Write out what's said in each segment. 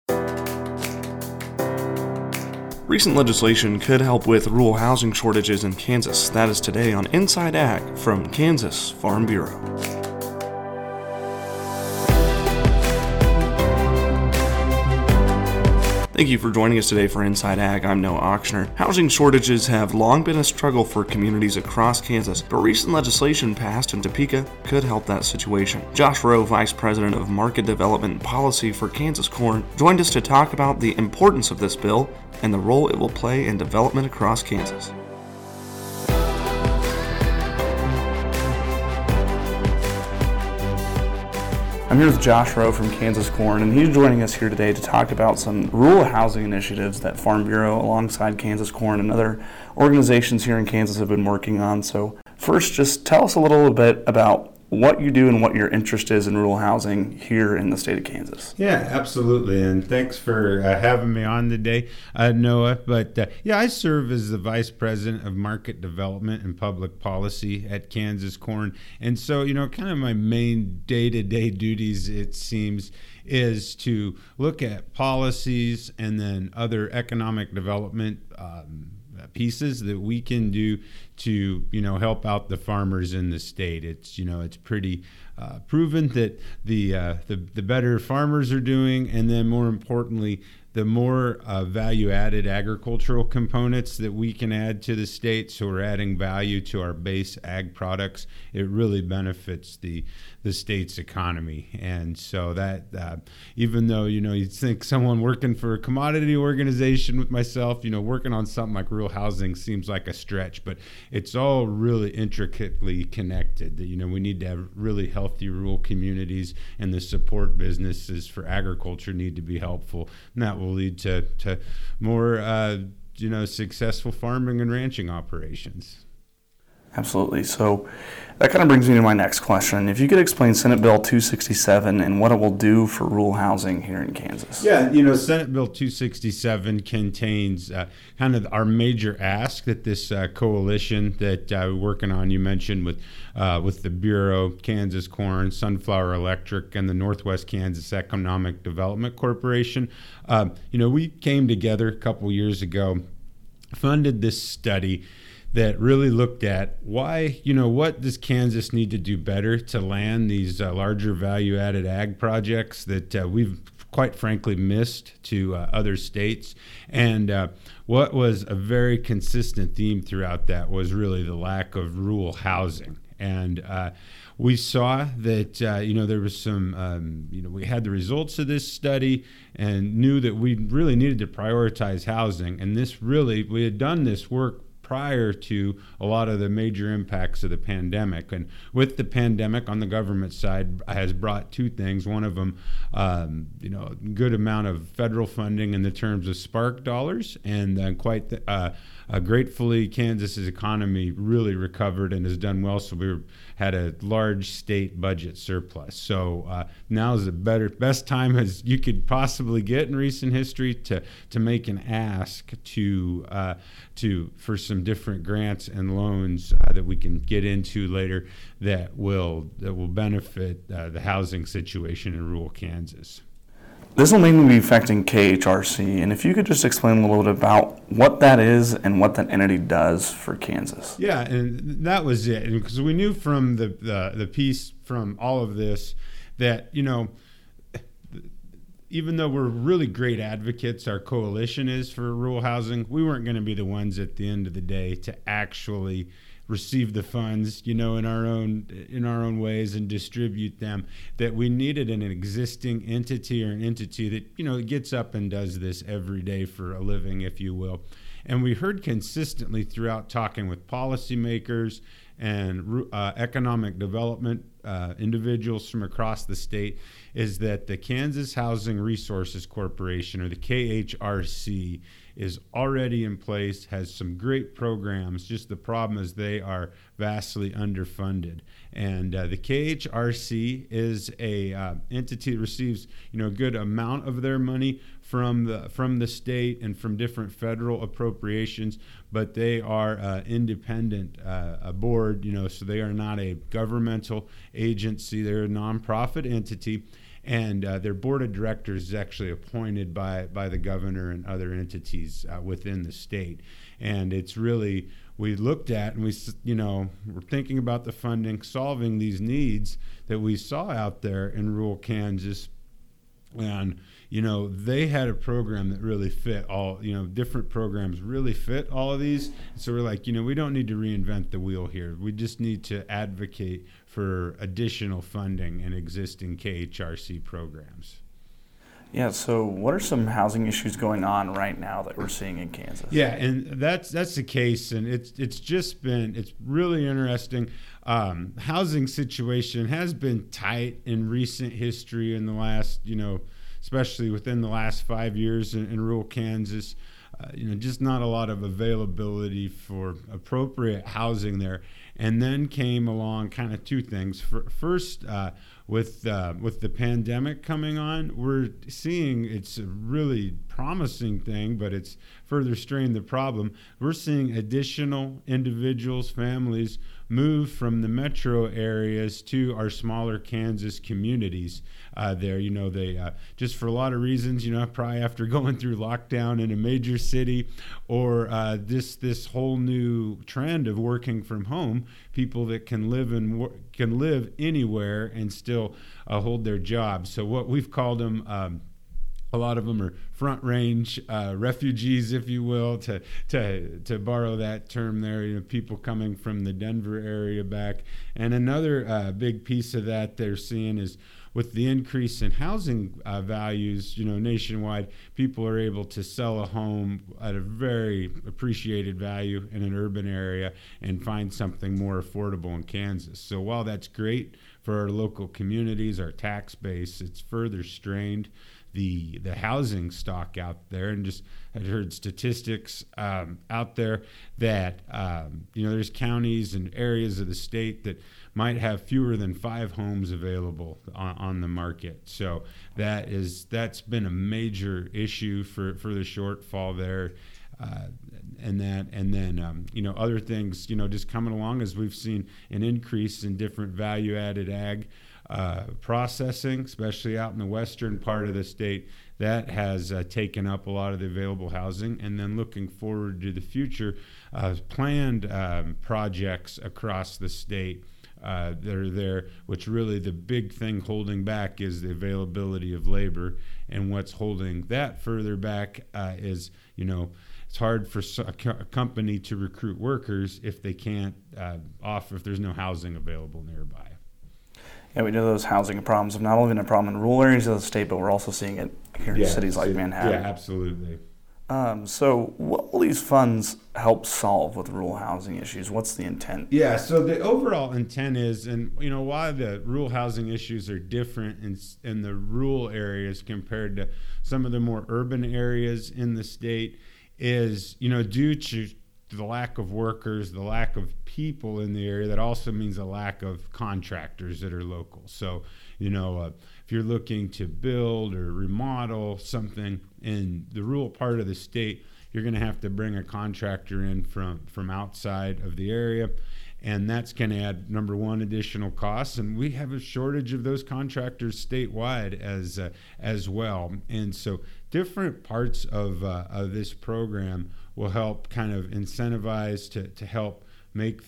Recent legislation could help with rural housing shortages in Kansas. That is today on Inside Ag from Kansas Farm Bureau. Thank you for joining us today for Inside Ag. I'm Noah Ochsner. Housing shortages have long been a struggle for communities across Kansas, but recent legislation passed in Topeka could help that situation. Josh Rowe, Vice President of Market Development and Policy for Kansas Corn, joined us to talk about the importance of this bill and the role it will play in development across Kansas. I'm here with Josh Rowe from Kansas Corn, and he's joining us here today to talk about some rural housing initiatives that Farm Bureau, alongside Kansas Corn and other organizations here in Kansas, have been working on. So first, just tell us a little bit about what you do and what your interest is in rural housing here in the state of Kansas. Yeah, absolutely. And thanks for having me on today, Noah. But I serve as the Vice President of Market Development and Public Policy at Kansas Corn. And so, kind of my main day-to-day duties, it seems, is to look at policies and then other economic development pieces that we can do to help out the farmers in the state. It's it's pretty proven that the better farmers are doing, and then more importantly, the more value-added agricultural components that we can add to the state, so we're adding value to our base ag products, it really benefits the state's economy. And so that even though you'd think someone working for a commodity organization with myself, working on something like rural housing seems like a stretch, but it's all really intricately connected. That we need to have really healthy rural communities, and the support businesses for agriculture need to be helpful, and that will lead to more successful farming and ranching operations. Absolutely. So that kind of brings me to my next question. If you could explain Senate Bill 267 and what it will do for rural housing here in Kansas. Yeah, Senate Bill 267 contains kind of our major ask that this coalition that we're working on, you mentioned, with the Bureau, Kansas Corn, Sunflower Electric, and the Northwest Kansas Economic Development Corporation. We came together a couple years ago, funded this study that really looked at why, what does Kansas need to do better to land these larger value-added ag projects that we've quite frankly missed to other states. And what was a very consistent theme throughout that was really the lack of rural housing. And we saw that, there was some, we had the results of this study and knew that we really needed to prioritize housing. And we had done this work prior to a lot of the major impacts of the pandemic. And with the pandemic on the government side has brought two things. One of them, a good amount of federal funding in the terms of spark dollars, and then gratefully, Kansas's economy really recovered and has done well. So we had a large state budget surplus. So now is the best time as you could possibly get in recent history to make an ask for some different grants and loans that we can get into later that will benefit the housing situation in rural Kansas. This will mainly be affecting KHRC, and if you could just explain a little bit about what that is and what that entity does for Kansas. Yeah, and that was it, because we knew from the piece from all of this that, even though we're really great advocates, our coalition is for rural housing, we weren't going to be the ones at the end of the day to actually receive the funds, in our own ways and distribute them. That we needed an existing entity, or an entity that gets up and does this every day for a living, if you will. And we heard consistently throughout talking with policymakers and economic development individuals from across the state is that the Kansas Housing Resources Corporation, or the KHRC, is already in place, has some great programs. Just the problem is they are vastly underfunded. And the KHRC is a entity that receives a good amount of their money from the state and from different federal appropriations, but they are independent board, so they are not a governmental agency. They're a nonprofit entity. and their board of directors is actually appointed by the governor and other entities within the state. And it's really, we looked at and we're thinking about the funding, solving these needs that we saw out there in rural Kansas. And, they had a program that really fit all, different programs really fit all of these. So we're like, we don't need to reinvent the wheel here. We just need to advocate for additional funding in existing KHRC programs. Yeah, so what are some housing issues going on right now that we're seeing in Kansas? Yeah, and that's the case, and it's really interesting. Housing situation has been tight in recent history in the last, especially within the last 5 years in rural Kansas. Just not a lot of availability for appropriate housing there. And then came along kind of two things. First, with the pandemic coming on, we're seeing it's a really promising thing, but it's further strained the problem. We're seeing additional individuals, families move from the metro areas to our smaller Kansas communities there. They just for a lot of reasons, probably after going through lockdown in a major city, or this whole new trend of working from home, people that can live anywhere and still hold their jobs. So what we've called them, a lot of them are front range refugees, if you will, to borrow that term there. People coming from the Denver area back. And another big piece of that they're seeing is with the increase in housing values, nationwide, people are able to sell a home at a very appreciated value in an urban area and find something more affordable in Kansas. So while that's great for our local communities, our tax base, it's further strained the housing stock out there. And just I'd heard statistics out there that there's counties and areas of the state that might have fewer than 5 homes available on the market. So that's been a major issue for the shortfall there. And then other things just coming along as we've seen an increase in different value-added ag processing, especially out in the western part of the state. That has taken up a lot of the available housing. And then looking forward to the future, planned projects across the state that are there, which really the big thing holding back is the availability of labor. And what's holding that further back is, it's hard for a company to recruit workers if they can't if there's no housing available nearby. Yeah, we know those housing problems have not only been a problem in rural areas of the state, but we're also seeing it here in cities like Manhattan. Yeah, absolutely. So what will these funds help solve with rural housing issues? What's the intent? Yeah, so the overall intent is, and why the rural housing issues are different in the rural areas compared to some of the more urban areas in the state is, due to the lack of workers, the lack of people in the area, that also means a lack of contractors that are local. So, if you're looking to build or remodel something in the rural part of the state, you're going to have to bring a contractor in from outside of the area. And that's going to add, number one, additional costs. And we have a shortage of those contractors statewide as well. And so different parts of this program will help kind of incentivize to help make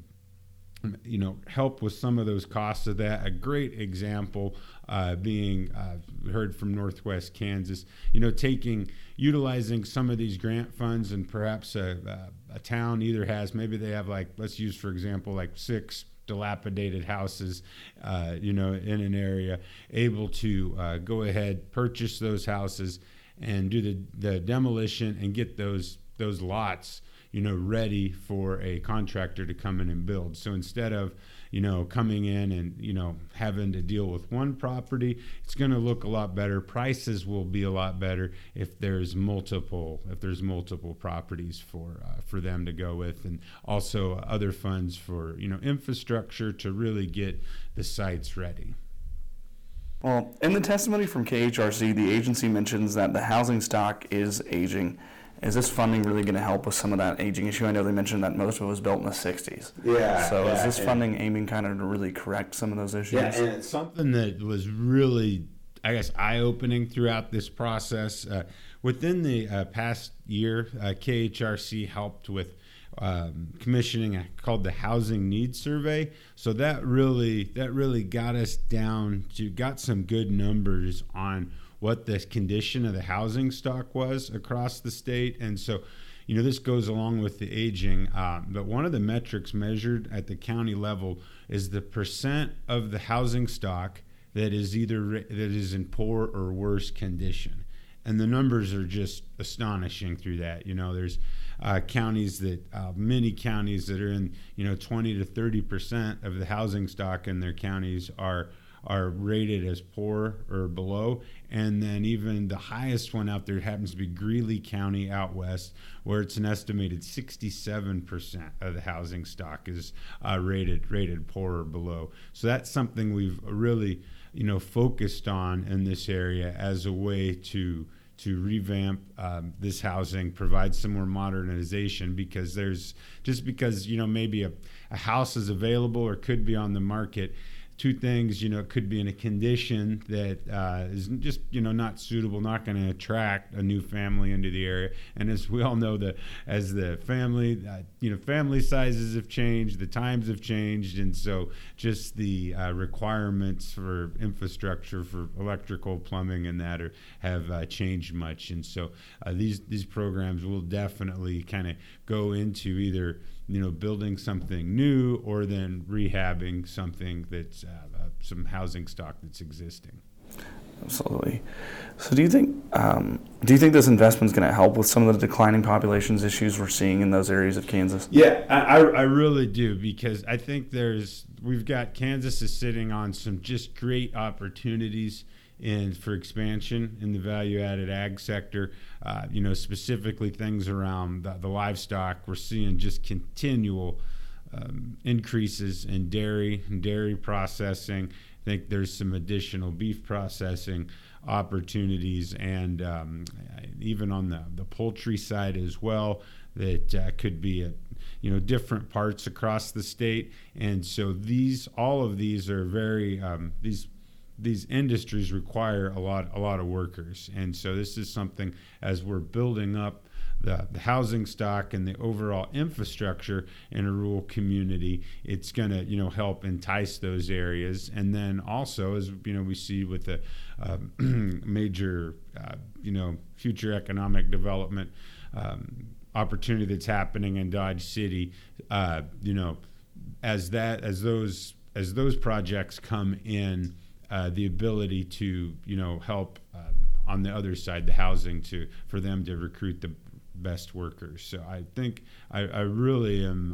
help with some of those costs of that. A great example being heard from Northwest Kansas, utilizing some of these grant funds, and perhaps a town either has, maybe they have let's use for example 6 dilapidated houses in an area, able to go ahead, purchase those houses and do the demolition and get those lots ready for a contractor to come in and build. So instead of coming in and having to deal with one property, it's going to look a lot better. Prices will be a lot better if there's multiple properties for them to go with, and also other funds for infrastructure to really get the sites ready. Well, in the testimony from KHRC, the agency mentions that the housing stock is aging. Is this funding really going to help with some of that aging issue? I know they mentioned that most of it was built in the 60s. Yeah. So is this funding aiming kind of to really correct some of those issues? Yeah, and it's something that was really I guess, eye-opening throughout this process. Within the past year, KHRC helped with commissioning called the Housing Needs Survey. So that really got us got some good numbers on what the condition of the housing stock was across the state. And so, this goes along with the aging, but one of the metrics measured at the county level is the percent of the housing stock that is in poor or worse condition. And the numbers are just astonishing through that. There's many counties that are in 20 to 30% of the housing stock in their counties are rated as poor or below. And then even the highest one out there happens to be Greeley County out west, where it's an estimated 67% of the housing stock is rated poor or below. So that's something we've really focused on in this area as a way to revamp this housing, provide some more modernization, because maybe a house is available or could be on the market. Two things, it could be in a condition that is just, not suitable, not going to attract a new family into the area. And as we all know, as the family sizes have changed, the times have changed, and so just the requirements for infrastructure, for electrical, plumbing, and that have changed much. And so these programs will definitely kind of go into either building something new or then rehabbing something that's some housing stock that's existing. Absolutely. So do you think this investment is going to help with some of the declining populations issues we're seeing in those areas of Kansas? Yeah, I really do, because I think we've got Kansas is sitting on some just great opportunities for expansion in the value-added ag sector, specifically things around the livestock. We're seeing just continual increases in dairy processing. I think there's some additional beef processing opportunities, and even on the poultry side as well, that could be at different parts across the state. And so all of these are very these industries require a lot of workers, and so this is something, as we're building up the housing stock and the overall infrastructure in a rural community, it's going to help entice those areas. And then also, as we see with the major future economic development opportunity that's happening in Dodge City, as those projects come in, the ability to help on the other side, the housing, for them to recruit the best workers. So I think I really am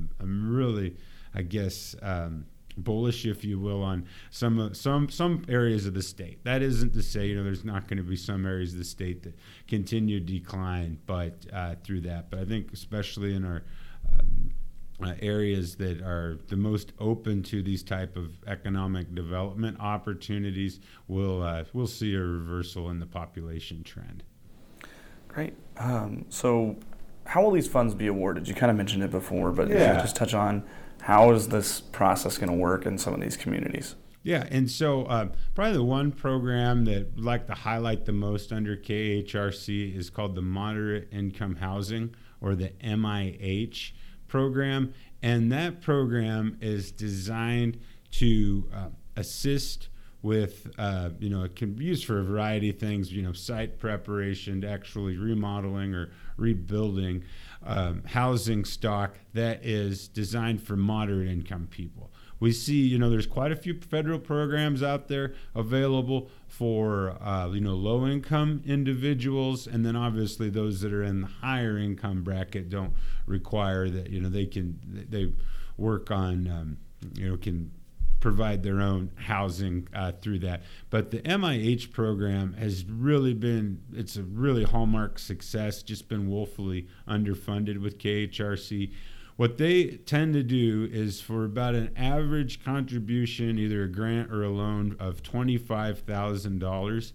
bullish, if you will, on some areas of the state. That isn't to say there's not going to be some areas of the state that continue to decline, but through that. But I think especially in our areas that are the most open to these type of economic development opportunities, we'll see a reversal in the population trend. Great. So how will these funds be awarded? You kind of mentioned it before, but just touch on how is this process going to work in some of these communities? Yeah, and so probably the one program that I'd like to highlight the most under KHRC is called the Moderate Income Housing, or the MIH program. And that program is designed to assist with, it can be used for a variety of things, site preparation, to actually remodeling or rebuilding housing stock that is designed for moderate income people. We see, there's quite a few federal programs out there available for, low income individuals. And then obviously those that are in the higher income bracket don't require that, they work on, can provide their own housing through that. But the MIH program has really it's a really hallmark success, just been woefully underfunded with KHRC. What they tend to do is, for about an average contribution, either a grant or a loan of $25,000,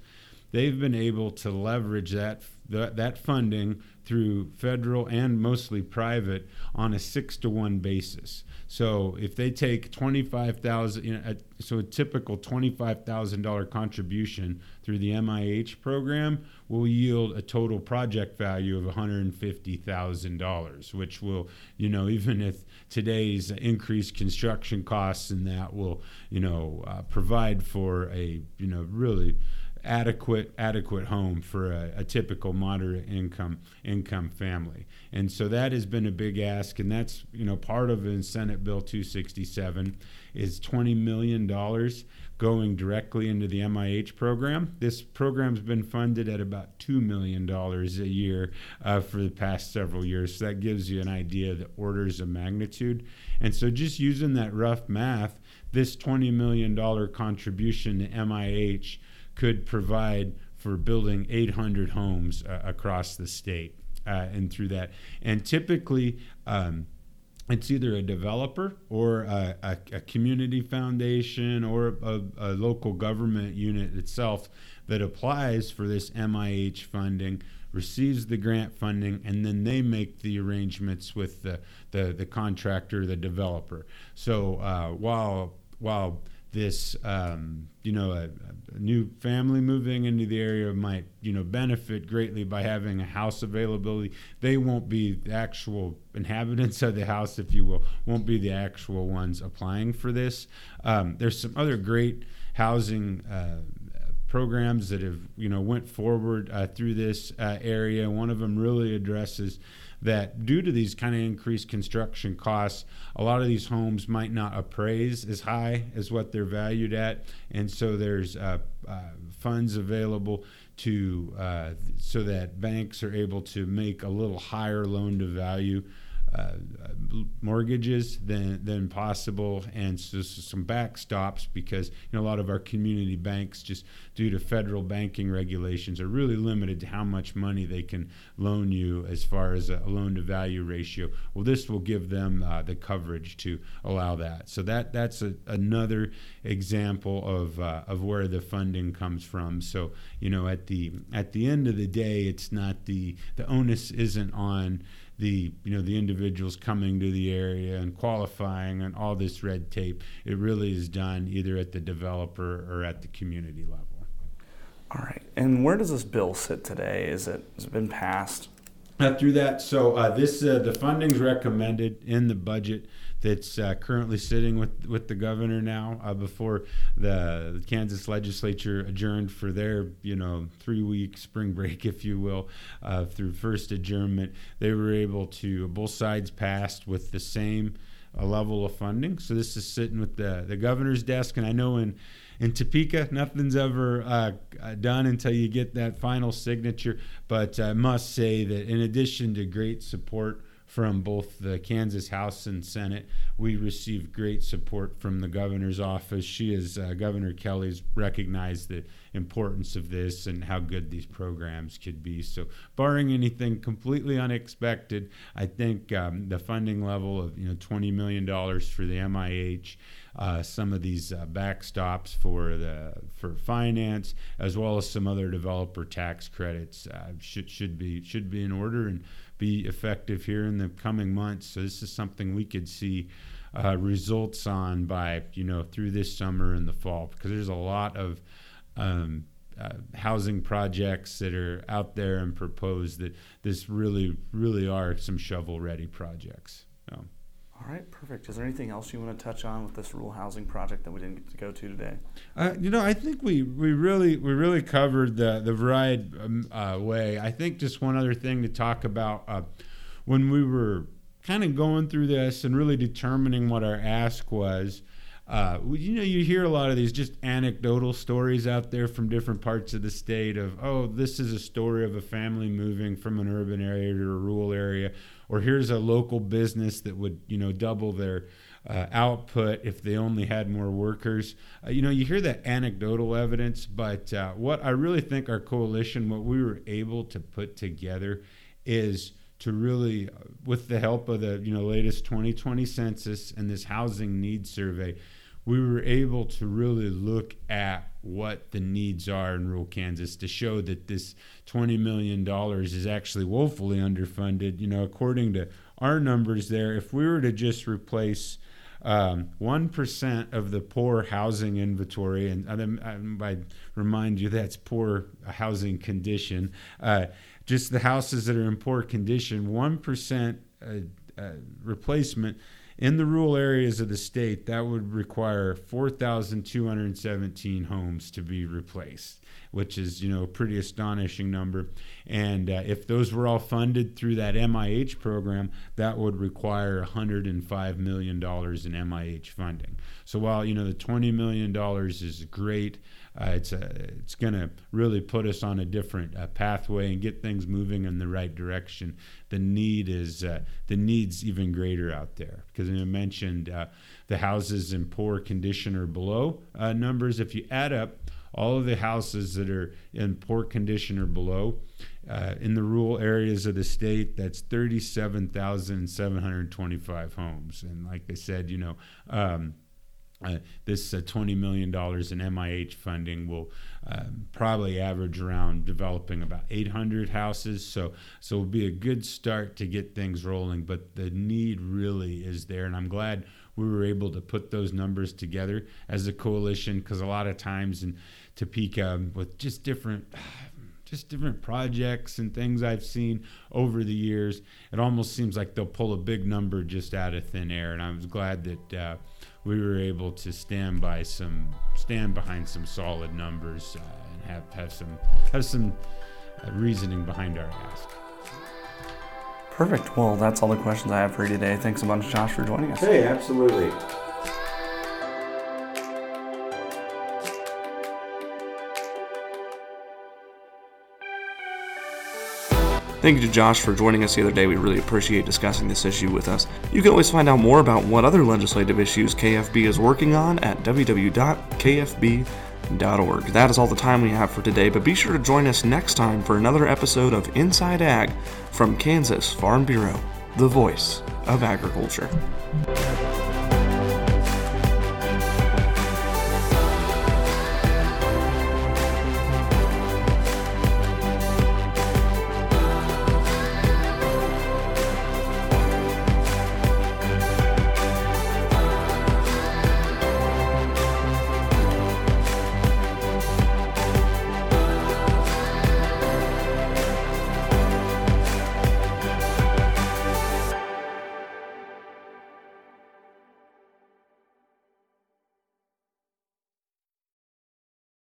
they've been able to leverage that funding through federal and mostly private on a 6-to-1 basis. So if they take $25,000, so a typical $25,000 contribution through the MIH program will yield a total project value of $150,000, which will, even if today's increased construction costs and that will, provide for a, really adequate home for a typical moderate income family. And so that has been a big ask, and that's part of in Senate Bill 267 is $20 million going directly into the MIH program. This program's been funded at about $2 million a year for the past several years. So that gives you an idea of the orders of magnitude. And so just using that rough math, this $20 million contribution to MIH could provide for building 800 homes across the state and through that. And typically, it's either a developer or a community foundation or a local government unit itself that applies for this MIH funding, receives the grant funding, and then they make the arrangements with the contractor, the developer. So while this, a new family moving into the area might, benefit greatly by having a house availability, they won't be the actual inhabitants of the house, if you will, won't be the actual ones applying for this. There's some other great housing programs that have, went forward through this area. One of them really addresses that due to these kind of increased construction costs, a lot of these homes might not appraise as high as what they're valued at, and so there's funds available to so that banks are able to make a little higher loan to value mortgages than possible, and so some backstops because a lot of our community banks, just due to federal banking regulations, are really limited to how much money they can loan you as far as a loan to value ratio. Well, this will give them the coverage to allow that. So that's another example of where the funding comes from. So at the end of the day, it's not the onus isn't on the individuals coming to the area and qualifying and all this red tape. It really is done either at the developer or at the community level. All right. And where does this bill sit today? Has it been passed? Through that, so the funding's recommended in the budget that's currently sitting with the governor now. Before the Kansas legislature adjourned for their 3-week spring break, if you will, through first adjournment, they were able to both sides passed with the same level of funding. So this is sitting with the governor's desk, and I know in Topeka, nothing's ever done until you get that final signature. But I must say that in addition to great support from both the Kansas House and Senate, we received great support from the governor's office. Governor Kelly's recognized the importance of this and how good these programs could be. So barring anything completely unexpected, I think the funding level of $20 million for the MIH, some of these backstops for finance, as well as some other developer tax credits, should be in order and be effective here in the coming months. So this is something we could see results on by through this summer and the fall, because there's a lot of housing projects that are out there and proposed that this really are some shovel-ready projects. So. All right, perfect. Is there anything else you want to touch on with this rural housing project that we didn't get to go to today? I think we really covered the right way. I think just one other thing to talk about when we were kind of going through this and really determining what our ask was. You hear a lot of these just anecdotal stories out there from different parts of the state of, this is a story of a family moving from an urban area to a rural area, or here's a local business that would, double their output if they only had more workers. You hear that anecdotal evidence, but what I really think our coalition, what we were able to put together is to really, with the help of the latest 2020 census and this housing needs survey, we were able to really look at what the needs are in rural Kansas to show that this $20 million is actually woefully underfunded. According to our numbers there, if we were to just replace 1% of the poor housing inventory, and I remind you that's poor housing condition, just the houses that are in poor condition, 1% replacement in the rural areas of the state, that would require 4,217 homes to be replaced, which is, a pretty astonishing number. And if those were all funded through that MIH program, that would require $105 million in MIH funding. So while, the $20 million is great, it's going to really put us on a different pathway and get things moving in the right direction. The need's even greater out there, because I mentioned the houses in poor condition or below numbers. If you add up all of the houses that are in poor condition or below in the rural areas of the state, that's 37,725 homes. And like I said, this $20 million in MIH funding will probably average around developing about 800 houses. So it'll be a good start to get things rolling, but the need really is there. And I'm glad we were able to put those numbers together as a coalition, because a lot of times in Topeka, with just different projects and things I've seen over the years, it almost seems like they'll pull a big number just out of thin air. And I was glad that we were able to stand behind some solid numbers and have some reasoning behind our ask. Perfect. Well, that's all the questions I have for you today. Thanks a bunch, Josh, for joining us. Hey, absolutely. Thank you to Josh for joining us the other day. We really appreciate discussing this issue with us. You can always find out more about what other legislative issues KFB is working on at www.kfb.org. That is all the time we have for today, but be sure to join us next time for another episode of Inside Ag from Kansas Farm Bureau, the voice of agriculture.